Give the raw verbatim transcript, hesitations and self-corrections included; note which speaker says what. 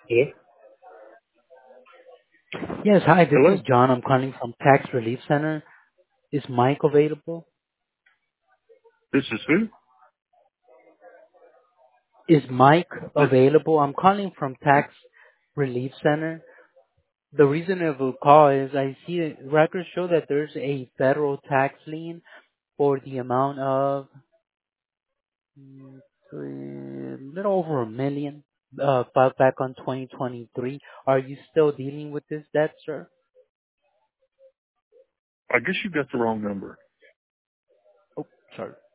Speaker 1: Hello?
Speaker 2: Yes, hi, this is
Speaker 1: Hello?
Speaker 2: John. I'm calling from Tax Relief Center. Is Mike available?
Speaker 1: This is who?
Speaker 2: Is Mike
Speaker 1: Th-
Speaker 2: available? I'm calling from Tax Relief Center. The reason of the call is I see that records show that there's a federal tax lien for the amount of mm, three- a little over a million uh, filed back on twenty twenty-three. Are you still dealing with this debt, sir?
Speaker 1: I guess you got the wrong number.
Speaker 2: Oh, sorry.